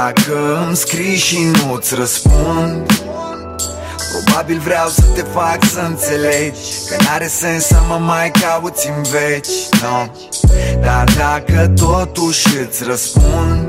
Dacă îmi scrii și nu-ți răspund, probabil vreau să te fac să înțelegi că n-are sens să mă mai cauți în veci, no. Dar dacă totuși îți răspund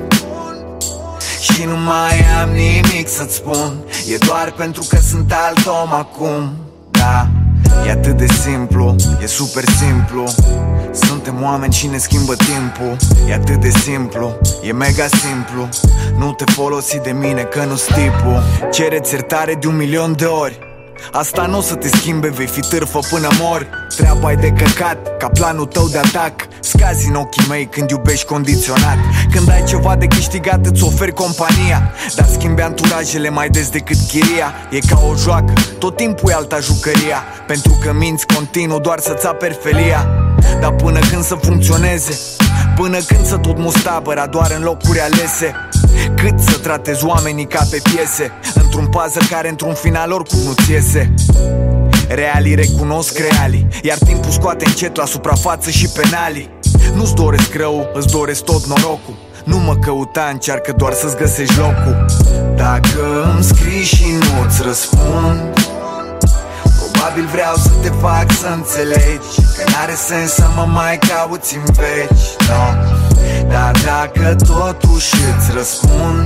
și nu mai am nimic să-ți spun, e doar pentru că sunt alt om acum. Da, e atât de simplu, e super simplu. Suntem oameni și ne schimbă timpul. E atât de simplu, e mega simplu. Nu te folosi de mine că nu-s tipul. Cereți iertare de 1.000.000 de ori. Asta nu o să te schimbe, vei fi târfă până mori. Treaba-i de căcat, ca planul tău de atac. Scazi în ochii mei când iubești condiționat. Când ai ceva de câștigat îți oferi compania, dar schimbi anturajele mai des decât chiria. E ca o joacă, tot timpul e alta jucăria, pentru că minți continuu doar să-ți aperi felia. Dar până când să funcționeze, până când să tot mustabăra doar în locuri alese, cât să tratezi oamenii ca pe piese, într-un puzzle care într-un final oricum nu-ți iese. Realii recunosc realii, iar timpul scoate încet la suprafață și penalii. Nu-ți doresc rău, îți doresc tot norocul. Nu mă căuta, încearcă doar să-ți găsești locul. Dacă îmi scrii și nu-ți răspund, probabil vreau să te fac să înțelegi că n-are sens să mă mai cauți în veci, no. Dar dacă totuși îți răspund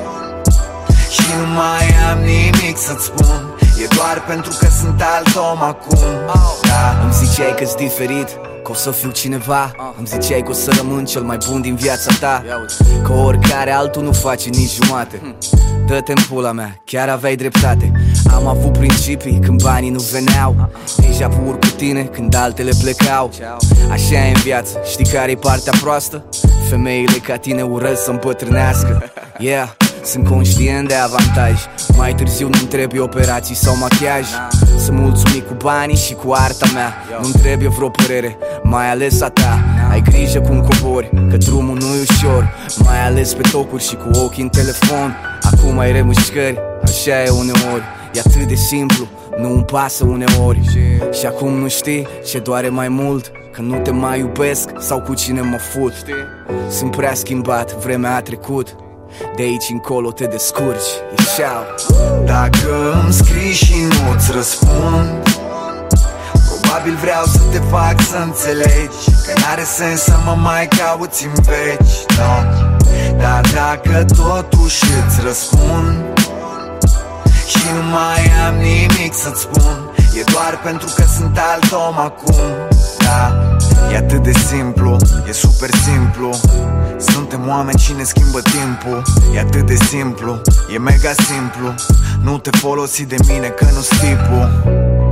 și nu mai am nimic să-ți spun, e doar pentru că sunt alt om acum. Da. Îmi ziceai că-s diferit, că o să fiu cineva. Îmi ziceai că o să rămân cel mai bun din viața ta, că oricare altul nu face nici jumate. Dă-te în pula mea, chiar aveai dreptate. Am avut principii când banii nu veneau, deja pur cu tine când altele plecau. Așa e în viață, știi care-i partea proastă? Femeile ca tine urăsc să îmbătrânească. Yeah, sunt conștient de avantaj. Mai târziu nu-mi trebuie operații sau machiaj. Sunt mulțumit cu banii și cu arta mea. Nu-mi trebuie vreo părere, mai ales a ta. Ai grijă cum cobori, că drumul nu-i ușor, mai ales pe tocuri și cu ochii în telefon. Acum ai remușcări, așa e uneori. E atât de simplu, nu-mi pasă uneori. Și acum nu știi ce doare mai mult, că nu te mai iubesc sau cu cine mă fut. Sunt prea schimbat, vremea a trecut, de aici încolo te descurci, e șau. Dacă îmi scrii și nu-ți răspund, probabil vreau să te fac să înțelegi că n-are sens să mă mai cauți în veci, no. Dar dacă totuși îți răspund și nu mai am nimic să-ți spun, e doar pentru că sunt alt om acum. Da, e atât de simplu, e super simplu. Suntem oameni și ne schimbă timpul. E atât de simplu, e mega simplu. Nu te folosi de mine că nu-s tipul.